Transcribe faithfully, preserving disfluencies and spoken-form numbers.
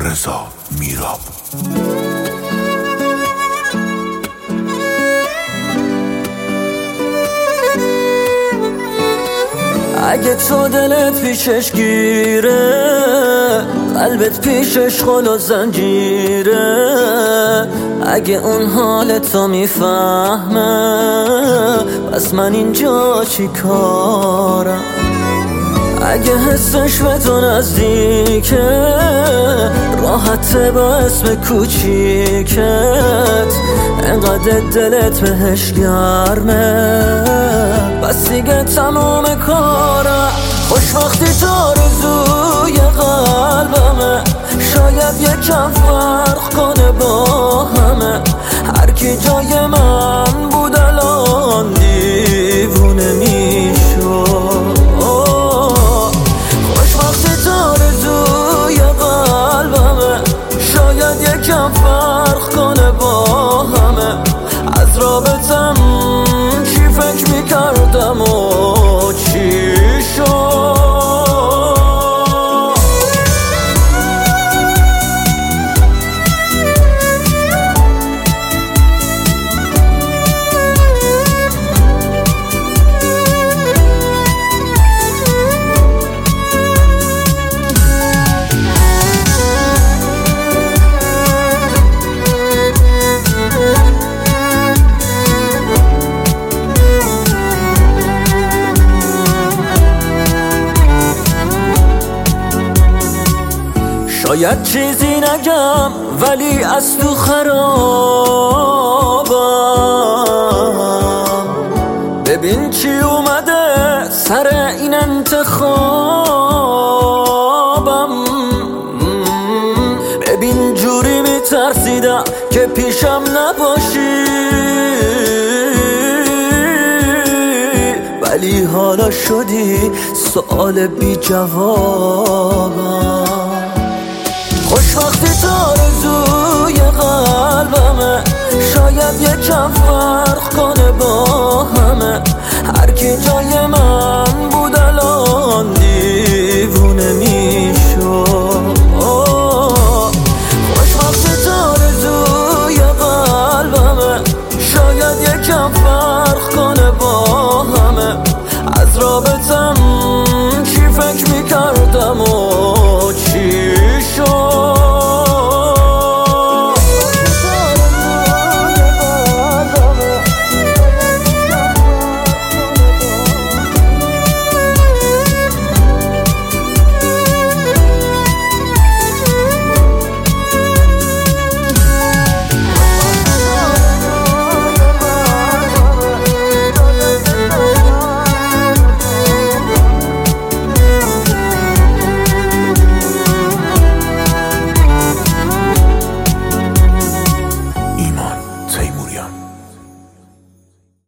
رضا میراب. اگه تو دلت پیشش گیره، قلبت پیشش خل و زنجیره، اگه اون حالتو میفهمه، پس من اینجا چی کارم؟ اگه حسش به تو نزدیکه، راحته با اسم کوچیکت، انقدر دلت بهش گرمه، بس دیگه تموم کارم. خوش وقتی تو آرزوی قلبمه، شاید یکم فرق کنه با همه، هر کی جای من بود الان دیوونه میشد. خوش وقتی تو آرزوی قلبمه، شاید یکم فرق کنه با همه، از رابطم چی فکر میکردم و چی شد. شاید چیزی نگم ولی از تو خرابم، ببین چی اومده سر این انتخابم، ببین جوری میترسیدم که پیشم نباشی، ولی حالا شدی سوال بی جوابم. خوش وقتی تو آرزوی قلبمه، شاید یکم فرق کنه با همه، هر کی جای من بود الان